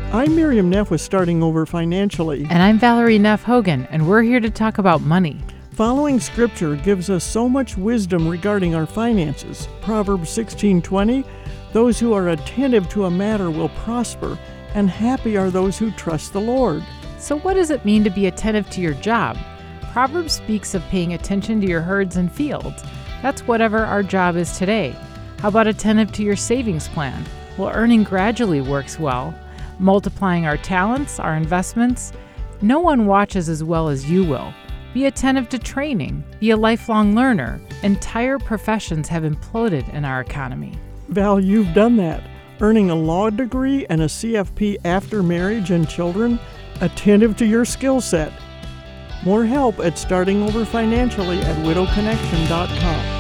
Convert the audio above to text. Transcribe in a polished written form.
I'm Miriam Neff with Starting Over Financially. And I'm Valerie Neff Hogan, and we're here to talk about money. Following Scripture gives us so much wisdom regarding our finances. Proverbs 16:20, those who are attentive to a matter will prosper, and happy are those who trust the Lord. So what does it mean to be attentive to your job? Proverbs speaks of paying attention to your herds and fields. That's whatever our job is today. How about attentive to your savings plan? Well, earning gradually works well. Multiplying our talents, our investments. No one watches as well as you will. Be attentive to training. Be a lifelong learner. Entire professions have imploded in our economy. Val, you've done that. Earning a law degree and a CFP after marriage and children. Attentive to your skill set. More help at Starting Over Financially at widowconnection.com.